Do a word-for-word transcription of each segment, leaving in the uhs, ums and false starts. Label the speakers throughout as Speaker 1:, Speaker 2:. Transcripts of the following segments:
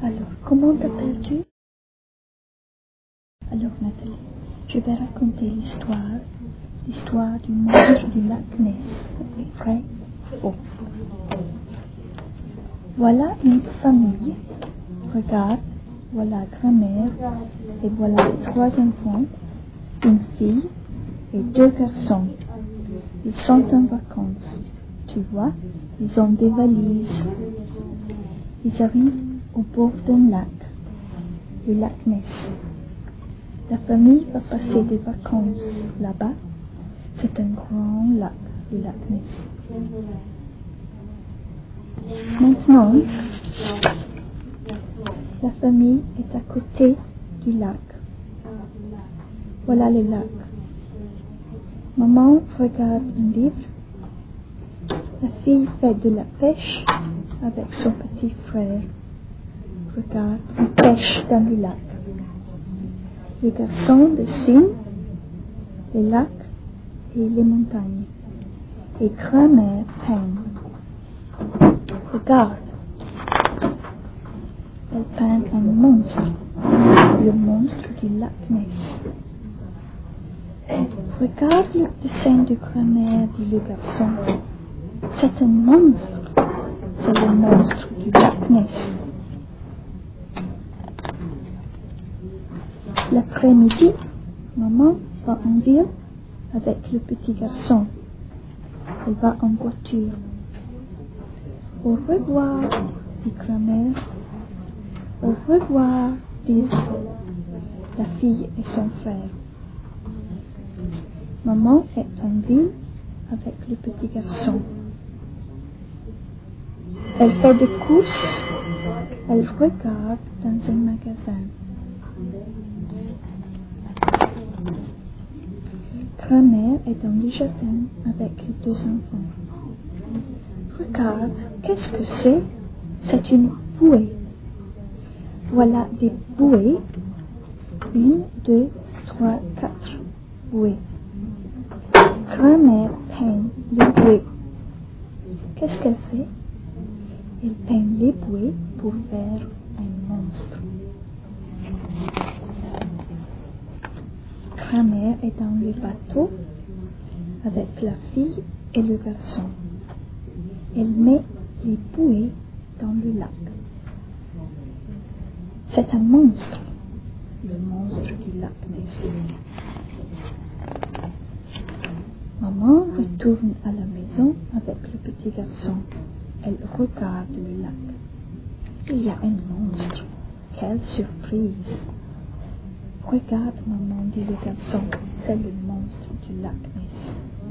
Speaker 1: Alors, comment t'appelles-tu? Alors, Nathalie, je vais raconter l'histoire, l'histoire du monstre du lac Ness. Vrai? Faux. Voilà une famille. Regarde, voilà grand-mère, et voilà les trois enfants, une fille et deux garçons. Ils sont en vacances. Tu vois, ils ont des valises. Ils arrivent au bord d'un lac, le lac Ness. La famille va passer des vacances là-bas. C'est un grand lac, le lac Ness. Maintenant, la famille est à côté du lac. Voilà le lac. Maman regarde un livre. La fille fait de la pêche avec son petit frère. Regarde, il pêche dans le lac. Le garçon dessine les lacs et les montagnes. Et grand-mère peint. Regarde, elle peint un monstre, le monstre du lac Ness. Regarde le dessin de grand-mère, dit le garçon. C'est un monstre, c'est le monstre du lac Ness. L'après-midi, maman va en ville avec le petit garçon. Elle va en voiture. Au revoir, dit grand-mère. Au revoir, disent la fille et son frère. Maman est en ville avec le petit garçon. Elle fait des courses. Elle regarde dans un magasin. Grand-mère est dans le jardin avec les deux enfants. Regarde, qu'est-ce que c'est? C'est une bouée. Voilà des bouées. Une, deux, trois, quatre bouées. Grand-mère peint les bouées. Qu'est-ce qu'elle fait? Elle peint les bouées pour faire un monstre. Grand-mère est dans le bateau avec la fille et le garçon. Elle met les bouées dans le lac. C'est un monstre, le monstre du lac Ness. Maman retourne à la maison avec le petit garçon. Elle regarde le lac. Il y a un monstre. Quelle surprise! Regarde, maman, dit le garçon, c'est le monstre du lac Ness.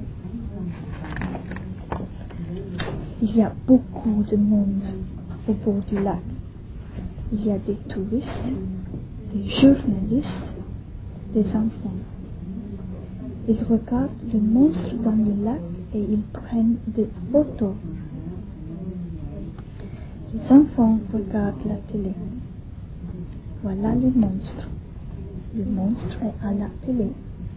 Speaker 1: Il y a beaucoup de monde au bord du lac. Il y a des touristes, des journalistes, des enfants. Ils regardent le monstre dans le lac et ils prennent des photos. Les enfants regardent la télé. Voilà le monstre. Le monstre est à la télé.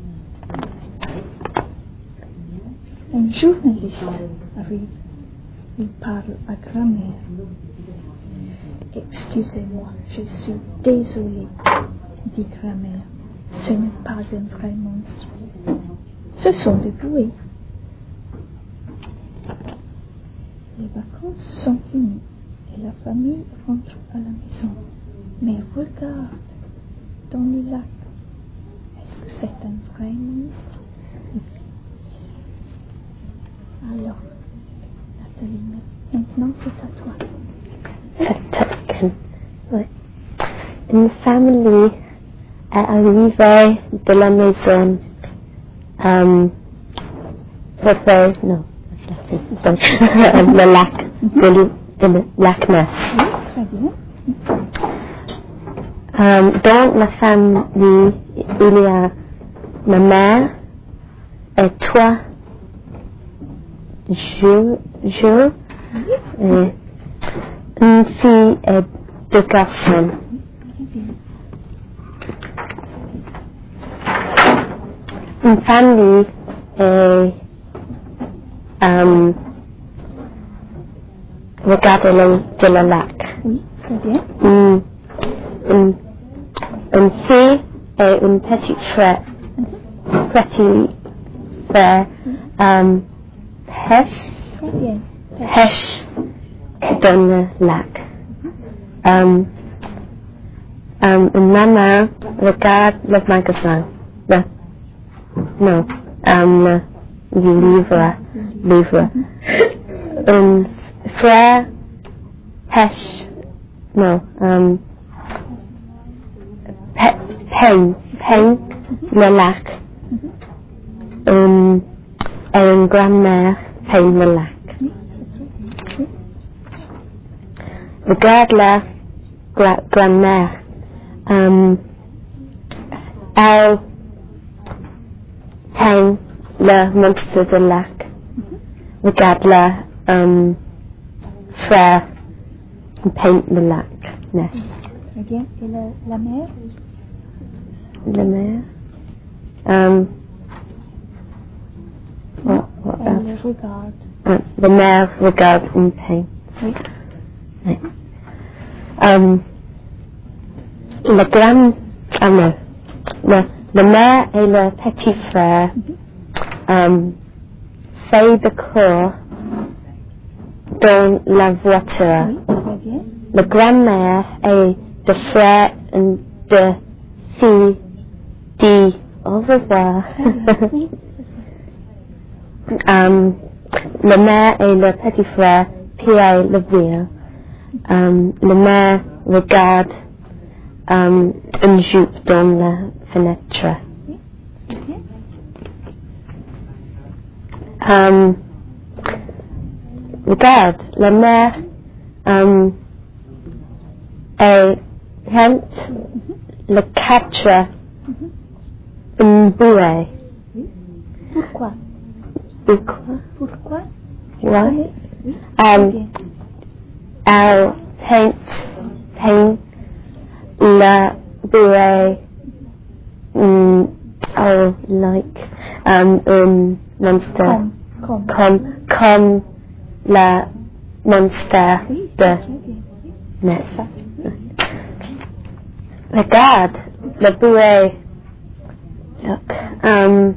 Speaker 1: Un journaliste arrive. Il parle à grand-mère. Excusez-moi, je suis désolée, dit grand-mère. Ce n'est pas un vrai monstre. Ce sont des bouées. Les vacances sont finies et la famille rentre à la maison. Mais regarde, dans le lac, est-ce que c'est un vrai monstre? Alors, Nathalie, maintenant c'est à toi.
Speaker 2: Ouais. Une famille est arrivée de la maison um, pour faire, non, le lac, le, le lac Ness.
Speaker 1: Oui, très bien.
Speaker 2: Um, dans la famille, il y a ma mère et toi, je, je, et une fille et deux garçons. Une famille est um, regarde le, de le lac.
Speaker 1: Oui. Très bien.
Speaker 2: Une, une, une fille et une petite frère. Petit frère. Um, pêche.
Speaker 1: Très bien.
Speaker 2: Pêche dans le lac. Um, um, une maman regarde le magasin. Le, non. Um, le, le livre. Livre. Un frère pêche. Non. Um, pe, peigne. Peigne le lac. Um, et une grand-mère peigne le lac. Regarde la gra- grand-mère. Um, elle peint le monstre de lac. Regarde la um, frère peint le lac. Nest.
Speaker 1: Très bien. Et la, la mère?
Speaker 2: La mère. Um, what, what
Speaker 1: Elle
Speaker 2: else?
Speaker 1: regarde.
Speaker 2: Uh, la mère regarde une peint.
Speaker 1: Oui.
Speaker 2: Oui. Um, le grand, ah non, le, le mère et le petit frère um, fait de cours dans la voiture.
Speaker 1: Oui, très bien.
Speaker 2: Le grand-mère et le frère et de fille dit au revoir.
Speaker 1: Oui.
Speaker 2: um, le mère et le petit frère pillent le ville. Um, le mère regarde um, une jupe dans la fenêtre. Um, regarde, la mère um, est peinte le quatre une bouée.
Speaker 1: Pourquoi?
Speaker 2: Pourquoi?
Speaker 1: Pourquoi?
Speaker 2: Ouais.
Speaker 1: Oui.
Speaker 2: Um, elle peint, peint la bouée um, oh, like um, un monstre.
Speaker 1: Comme. Comme.
Speaker 2: Comme, comme la monstre
Speaker 1: Oui,
Speaker 2: de
Speaker 1: très bien.
Speaker 2: Nessa. Regarde, la bouée. Look, um,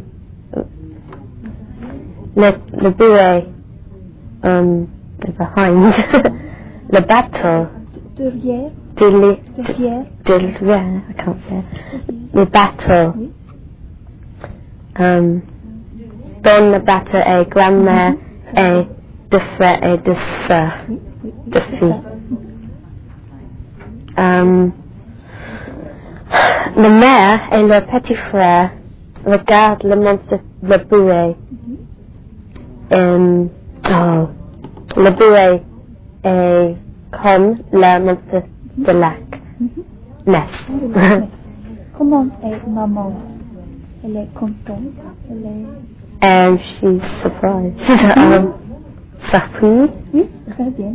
Speaker 2: le, le bouée, um, behind, le bateau,
Speaker 1: Derrière.
Speaker 2: de li,
Speaker 1: Derrière.
Speaker 2: de li, I can't say, le bateau,
Speaker 1: Oui.
Speaker 2: um, dans le bateau est grand-mère et deux frères et deux sœurs,
Speaker 1: Oui. Oui. Oui.
Speaker 2: deux
Speaker 1: C'est
Speaker 2: filles.
Speaker 1: ça.
Speaker 2: Um, le mère et le petit frère regardent le monstre, le bouée. Um, oh, le bouée est comme le monstre de lac. Ness.
Speaker 1: Comment est maman? Elle est contente. Elle est...
Speaker 2: And she's surprised. um, surprise.
Speaker 1: Oui, très bien.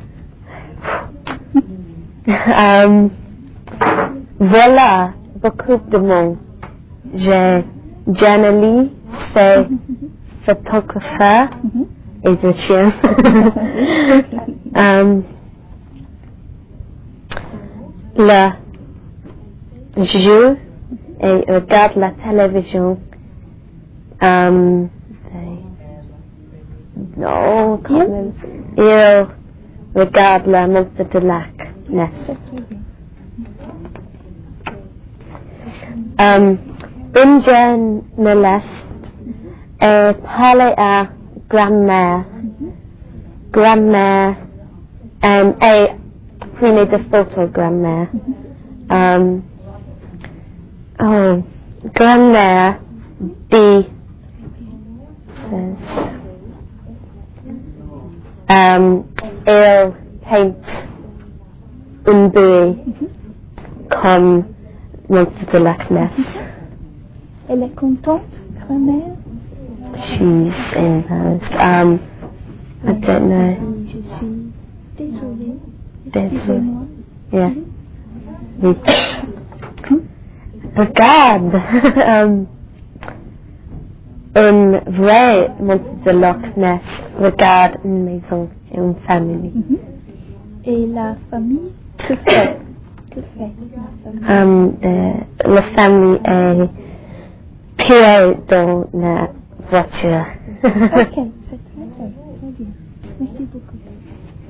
Speaker 2: um, voilà beaucoup de monde. J'ai Janely, c'est photographeur
Speaker 1: Mhm.
Speaker 2: et de chien. um, le jeu et regarde la télévision. Um, non, quand
Speaker 1: Il?
Speaker 2: même. Il regarde la monstre de lac. Ness.
Speaker 1: C'est très bien.
Speaker 2: Um, une journaliste est parlé à grand-mère. Grand-mère um, et prenez des photos, grand-mère. Um, oh, grand-mère dit um, elle peint une bouée comme monstre de lac Ness.
Speaker 1: Elle est contente, grand-mère?
Speaker 2: She's embarrassed. Um, I don't know.
Speaker 1: Je suis désolée.
Speaker 2: Désolée.
Speaker 1: Excusez-moi.
Speaker 2: Yeah. Oui. Regarde, um, un vrai monstre de Loch Ness regarde une maison et une famille.
Speaker 1: Mhm. Et la famille? Que fait? Que fait?
Speaker 2: Um, de, la famille est pieds dans la voiture.
Speaker 1: Ok, c'est très, très, très bien. Merci beaucoup.